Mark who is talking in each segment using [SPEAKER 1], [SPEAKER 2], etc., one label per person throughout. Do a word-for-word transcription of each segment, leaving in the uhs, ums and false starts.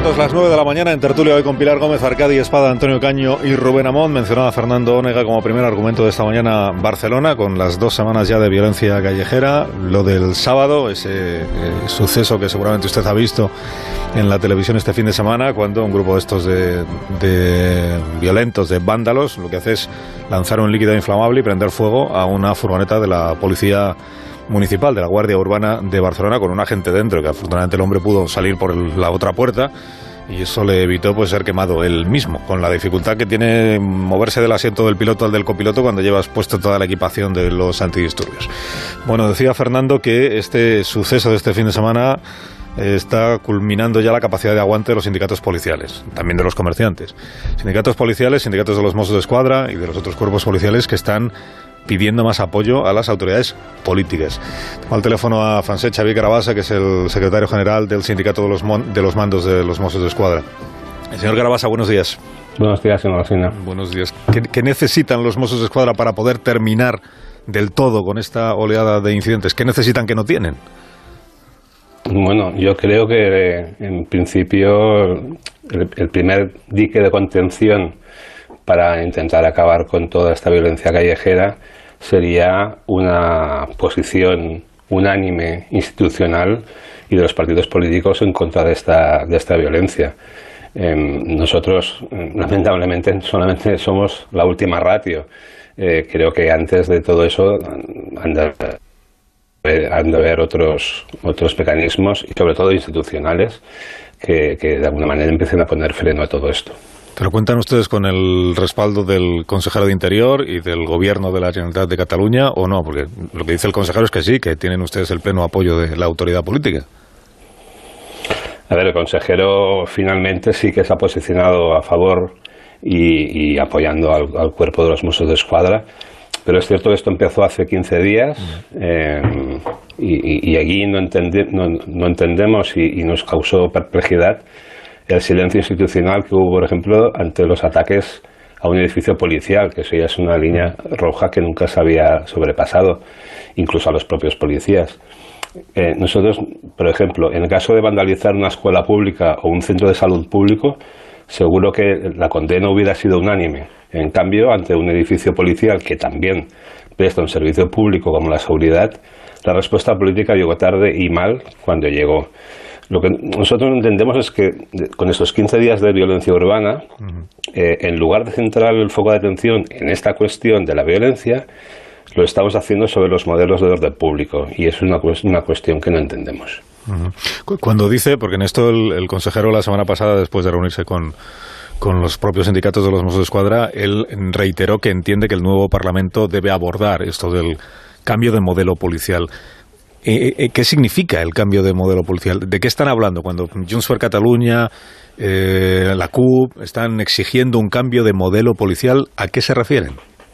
[SPEAKER 1] minutos, las nueve de la mañana, en tertulia hoy con Pilar Gómez, Arcadi Espada, Antonio Caño y Rubén Amón. Mencionaba Fernando Onega como primer argumento de esta mañana Barcelona, con las dos semanas ya de violencia callejera. Lo del sábado, ese eh, suceso que seguramente usted ha visto en la televisión este fin de semana, cuando un grupo de estos de, de violentos, de vándalos, lo que hace es lanzar un líquido inflamable y prender fuego a una furgoneta de la policía municipal, de la Guardia Urbana de Barcelona, con un agente dentro, que afortunadamente el hombre pudo salir por el, la otra puerta, y eso le evitó pues ser quemado él mismo, con la dificultad que tiene moverse del asiento del piloto al del copiloto cuando llevas puesto toda la equipación de los antidisturbios. Bueno, decía Fernando que este suceso de este fin de semana está culminando ya la capacidad de aguante de los sindicatos policiales, también de los comerciantes. Sindicatos policiales, sindicatos de los Mossos d'Esquadra y de los otros cuerpos policiales que están pidiendo más apoyo a las autoridades políticas. Tengo al teléfono a Francesc Xavier Carabassa, que es el secretario general del sindicato de los, mon- de los mandos de los Mossos d'Esquadra. El señor Carabassa, buenos días.
[SPEAKER 2] Buenos días, señor Alsina.
[SPEAKER 1] Buenos días. ¿Qué, ¿Qué necesitan los Mossos d'Esquadra para poder terminar del todo con esta oleada de incidentes? ¿Qué necesitan que no tienen?
[SPEAKER 2] Bueno, yo creo que en principio el, el primer dique de contención para intentar acabar con toda esta violencia callejera sería una posición unánime institucional y de los partidos políticos en contra de esta, de esta violencia. Eh, nosotros, lamentablemente, solamente somos la última ratio. Eh, creo que antes de todo eso han de, han de haber otros, otros mecanismos, y sobre todo institucionales, que, que de alguna manera empiecen a poner freno a todo esto.
[SPEAKER 1] ¿Pero cuentan ustedes con el respaldo del consejero de Interior y del Gobierno de la Generalitat de Cataluña o no? Porque lo que dice el consejero es que sí, que tienen ustedes el pleno apoyo de la autoridad política.
[SPEAKER 2] A ver, el consejero finalmente sí que se ha posicionado a favor y, y apoyando al, al cuerpo de los Mossos d'Esquadra, pero es cierto que esto empezó hace quince días eh, y, y, y aquí no, entendi, no, no entendemos y, y nos causó perplejidad el silencio institucional que hubo, por ejemplo, ante los ataques a un edificio policial, que eso ya es una línea roja que nunca se había sobrepasado, incluso a los propios policías. Eh, nosotros, por ejemplo, en el caso de vandalizar una escuela pública o un centro de salud público, seguro que la condena hubiera sido unánime. En cambio, ante un edificio policial que también presta un servicio público como la seguridad, la respuesta política llegó tarde y mal cuando llegó. Lo que nosotros entendemos es que con estos quince días de violencia urbana, eh, en lugar de centrar el foco de atención en esta cuestión de la violencia, lo estamos haciendo sobre los modelos de orden público, y es una, una cuestión que no entendemos.
[SPEAKER 1] Cuando dice, porque en esto el, el consejero la semana pasada, después de reunirse con, con los propios sindicatos de los Mossos d'Esquadra, él reiteró que entiende que el nuevo Parlamento debe abordar esto del cambio de modelo policial. ¿Qué significa el cambio de modelo policial? ¿De qué están hablando cuando Junts per Catalunya, eh, la C U P están exigiendo un cambio de modelo policial? ¿A qué se refieren?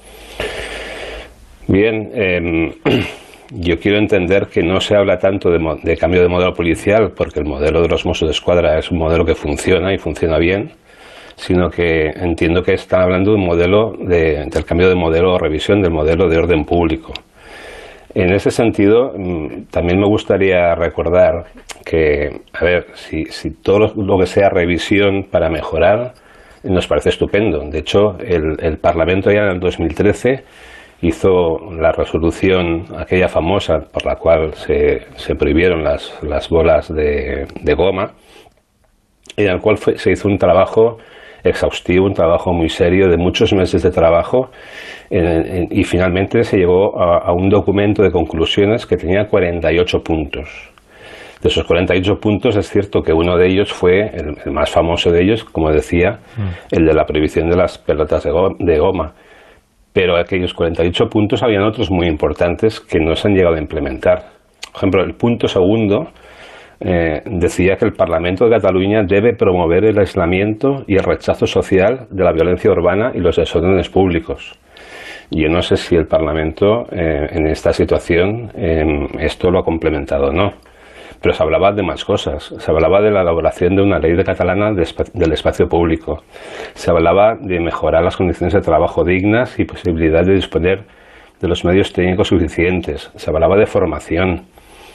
[SPEAKER 2] Bien, eh, yo quiero entender que no se habla tanto de, de cambio de modelo policial, porque el modelo de los Mossos d'Esquadra es un modelo que funciona y funciona bien, sino que entiendo que están hablando de un modelo de, del cambio de modelo o revisión del modelo de orden público. En ese sentido, también me gustaría recordar que, a ver, si, si todo lo que sea revisión para mejorar, nos parece estupendo. De hecho, el, el Parlamento ya en el dos mil trece hizo la resolución, aquella famosa, por la cual se, se prohibieron las, las bolas de, de goma, en el cual fue, se hizo un trabajo exhaustivo, un trabajo muy serio, de muchos meses de trabajo, en, en, y finalmente se llegó a, a un documento de conclusiones que tenía cuarenta y ocho puntos. De esos cuarenta y ocho puntos es cierto que uno de ellos fue, el, el más famoso de ellos, como decía, mm. el de la prohibición de las pelotas de goma, de goma. Pero aquellos cuarenta y ocho puntos habían otros muy importantes que no se han llegado a implementar. Por ejemplo, el punto segundo Eh, decía que el Parlamento de Cataluña debe promover el aislamiento y el rechazo social de la violencia urbana y los desórdenes públicos. Yo no sé si el Parlamento eh, en esta situación eh, esto lo ha complementado o no, pero se hablaba de más cosas. Se hablaba de la elaboración de una ley de catalana de espa- del espacio público. Se hablaba de mejorar las condiciones de trabajo dignas y posibilidad de disponer de los medios técnicos suficientes. Se hablaba de formación.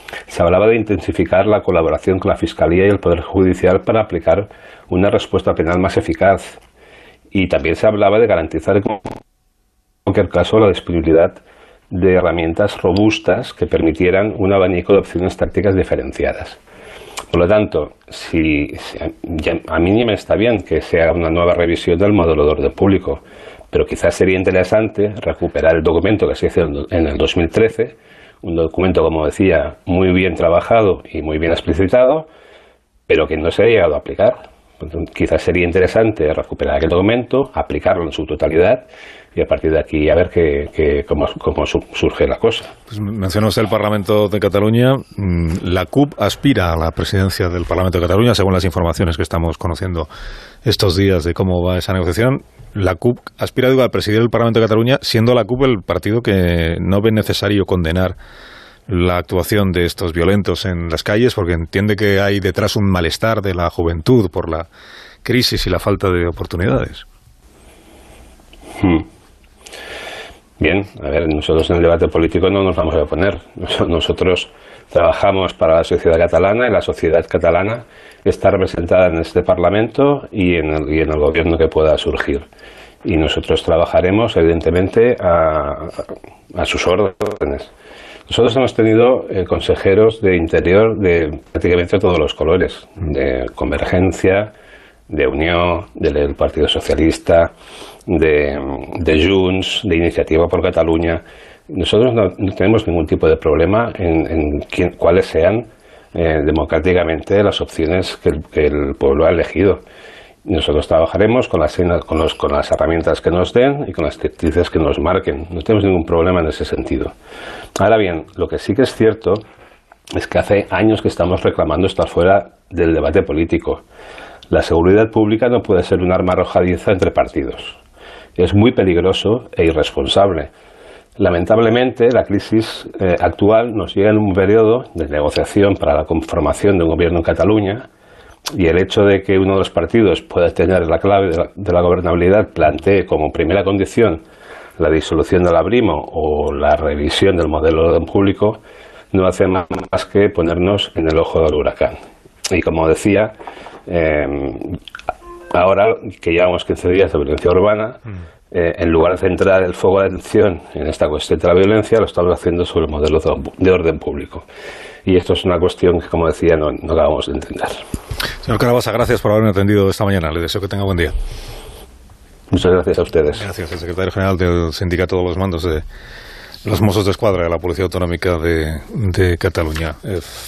[SPEAKER 2] Se hablaba de intensificar la colaboración con la Fiscalía y el Poder Judicial para aplicar una respuesta penal más eficaz. Y también se hablaba de garantizar en cualquier caso la disponibilidad de herramientas robustas que permitieran un abanico de opciones tácticas diferenciadas. Por lo tanto, si, si ya, a mí ni me está bien que se haga una nueva revisión del modelo de orden público, pero quizás sería interesante recuperar el documento que se hizo en el dos mil trece, un documento, como decía, muy bien trabajado y muy bien explicitado, pero que no se ha llegado a aplicar. Entonces, quizás sería interesante recuperar aquel documento, aplicarlo en su totalidad y a partir de aquí a ver qué, qué, cómo, cómo surge la cosa.
[SPEAKER 1] Pues mencionó usted el Parlamento de Cataluña. La C U P aspira a la presidencia del Parlamento de Cataluña, según las informaciones que estamos conociendo estos días de cómo va esa negociación. La C U P aspira, digo, a presidir el Parlamento de Cataluña, siendo la C U P el partido que no ve necesario condenar la actuación de estos violentos en las calles, porque entiende que hay detrás un malestar de la juventud por la crisis y la falta de oportunidades.
[SPEAKER 2] Hmm. Bien, a ver, nosotros en el debate político no nos vamos a oponer. Nosotros trabajamos para la sociedad catalana y la sociedad catalana está representada en este Parlamento y en el, y en el gobierno que pueda surgir. Y nosotros trabajaremos, evidentemente, a, a sus órdenes. Nosotros hemos tenido eh, consejeros de Interior de prácticamente todos los colores, de Convergencia, de Unión, del Partido Socialista, de, de Junts, de Iniciativa por Cataluña. Nosotros no, no tenemos ningún tipo de problema en, en quién, cuáles sean eh, democráticamente las opciones que el, que el pueblo ha elegido. Nosotros trabajaremos con las, con, los, con las herramientas que nos den y con las directrices que nos marquen. No tenemos ningún problema en ese sentido. Ahora bien, lo que sí que es cierto es que hace años que estamos reclamando estar fuera del debate político. La seguridad pública no puede ser un arma arrojadiza entre partidos. Es muy peligroso e irresponsable. Lamentablemente, la crisis eh, actual nos llega en un periodo de negociación para la conformación de un gobierno en Cataluña, y el hecho de que uno de los partidos pueda tener la clave de la, de la gobernabilidad plantee como primera condición la disolución del Abrimo o la revisión del modelo de orden público no hace más que ponernos en el ojo del huracán. Y como decía, eh, ahora que llevamos quince días de violencia urbana, eh, en lugar de centrar el foco de atención en esta cuestión de la violencia, lo estamos haciendo sobre el modelo de orden público. Y esto es una cuestión que, como decía, no, no acabamos de entender.
[SPEAKER 1] Señor Carabaza, gracias por haberme atendido esta mañana. Le deseo que tenga buen día.
[SPEAKER 2] Muchas gracias a ustedes.
[SPEAKER 1] Gracias, el secretario general del Sindicato de los Mandos de los Mossos de Escuadra de la Policía Autonómica de, de Cataluña. Eh,